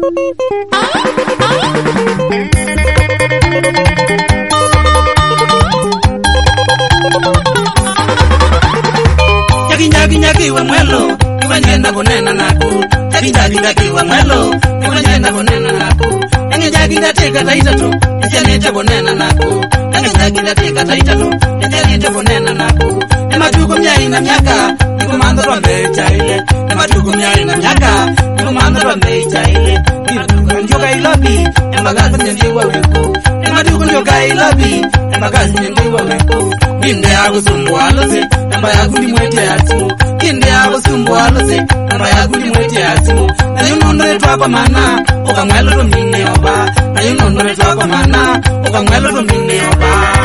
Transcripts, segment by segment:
Nyaki wa mwelo Iwanyenda kunena naku Nyaki wa mwelo Iwanyenda kunena naku Nyaki ndatika taitatu Nisianite kunena naku Nyaki ndatika taitatu Nisianite kunena naku Nematuku mnyai na miaka Niku mandharo mecha ile Nematuku mnyai na miaka Niku mandharo mecha ile Nematuku njoka ilobi Embagazi nyendiwa wiku Nematuku njoka ilobi Embagazi nyendiwa wiku Ninde hagu sumbu alose Namba yagu ni mwete atimu Ninde hagu sumbu alose Namba yagu ni mwete atimu Na yunondo netwa kwa mana Oka mwelo domine oba Na yunondo netwa kwa mana Oka mwelo domine oba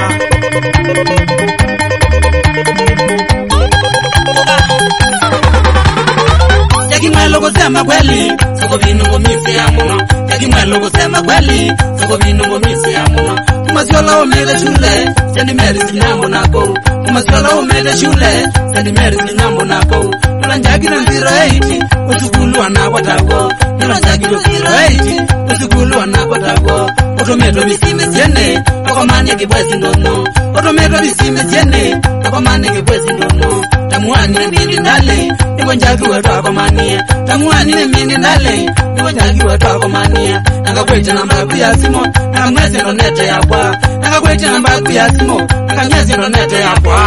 Yaki mwelo kusema kweli Soko vinu ngomisi ya muno Yaki mwelo kusema kweli Soko vinu ngomisi ya muno Kumasiola umele shule Sendi meri sinyambo nako Kumasiola umele shule Sendi meri sinyambo nako Nulanjagi na 08 Usukulu wanakwatago Nulanjagi na 08 Usukulu wanakwatago Otometo bisime siene Okomani kibwezi ndono Otometo bisime siene Okomani kibwezi ndono Tamuani na mini ndale Nipo njagi wetu akomania Tamuani na mini ndale Nipo njagi wetu akomania Nanga kweche namba kuya simo Nanga mwezi ndo nete ya kwa Nanga kweche namba kuya simo Nanga mwezi ndo nete ya kwa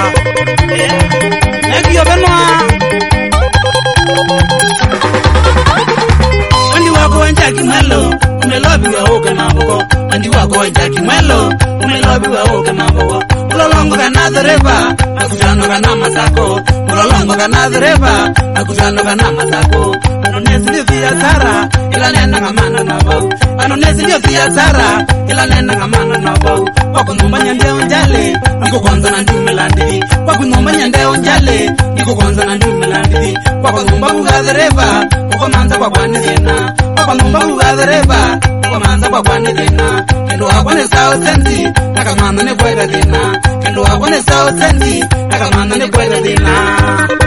Eki yobenwa Wandi wako wanjaki mwelo Umelobi wa oke maboko Wandi wako wanjaki mwelo Umelobi wa oke maboko Ulolongo kanadhereva Nakutano kana masako Ulolongo kanadhereva Nakutano kana masako Anonezi ndio biashara ila nenda ngamana nabo Anonezi ndio biashara ila nenda ngamana nabo Wakunomba nyande onjale Niko kwanza na ndume landiri Wakunomba nyande onjale Niko kwanza na ndume landiri Wakunomba kugadhereva Uko manza kwa kwani zena Wakunomba kugadhereva Uko manza kwa kwani zena Kendo wakwane sao sensi Nakamanda ne kweda zena Kendo wakwane sao sensi Nakamanda ne kweda zena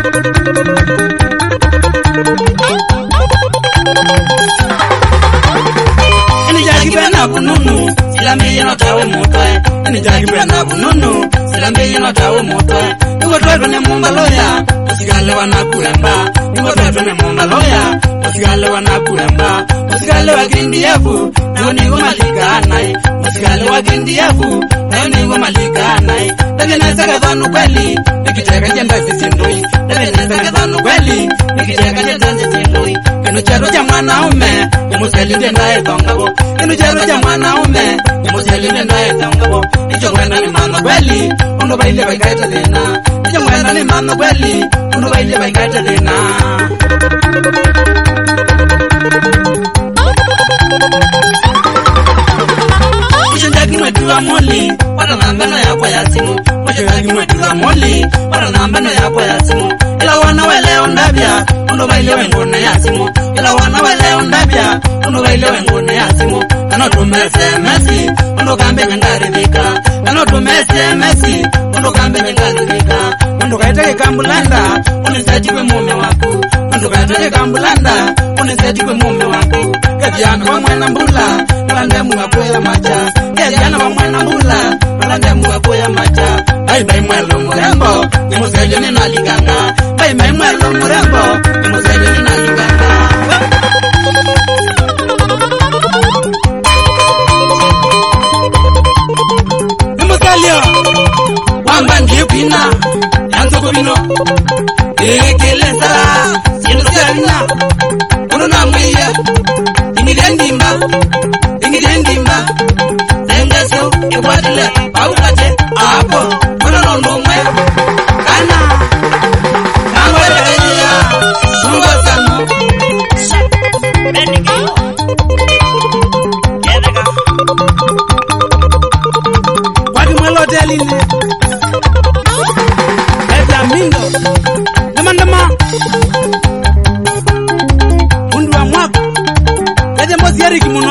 Enijagi bena kununu Silambe yeno tawe motwe Enijagi bena kununu Silambe yeno tawe motwe Nigo twetu ne mumba loya Usigale wanakuemba Nigo twetu ne mumba loya Usigale wanakuemba Usigale wa grindi yafu Nigo nigo malika anai Usigale wa grindi yafu Nigo nigo malika anai Dageneza kadhanu kweli Nikiteka jenda sisindui Dageneza kadhanu kweli Nikiteka jenda sisindui Kenu chero cha mwanaume Nimuselinde ndae thongabo Kenu chero cha mwanaume Nimuselinde ndae thongabo Nicho mwena ni mama kweli Undo baile baikaita dena Nicho mwena ni mama kweli Undo baile baikaita dena Mwisho mwetu wa moli Wala nambeno ya kwa yasimu Mwisho mwetu wa moli Wala nambeno ya kwa yasimu Ila wana wele ondabia Undo baile wengone yasimu Ila wana wele ondabia Undo baile wengone yasimu Kano tume SMS Undo kambe nyangaridhika Kano tume SMS Undo kambe nyangaridhika Undo kaitake kambulanda Unisetikwe mume waku Undo kaitake kambulanda Unisetikwe mume waku Kajana wa mwena mbula Nalandemu wakuya macha Kajana wa mwena mbula Nalandemu wakuya macha Bai mwelo murembo Nimusejo ninaliganga Bai mwelo murembo Nimusejo ninaliganga Nimuselio Wamba ndipina Yanzo kubino Ekele sara Siendo selina Uno na mwiya Ingidendimba Zengeso Iwadile Paukate Apo Uno nondo mwe Kana Namweleya Sungo sanu Bendigo Yedega Wadi mwelo deline Eza mindo Ndama Mundu wa mwako Kaje mozi yari kimuno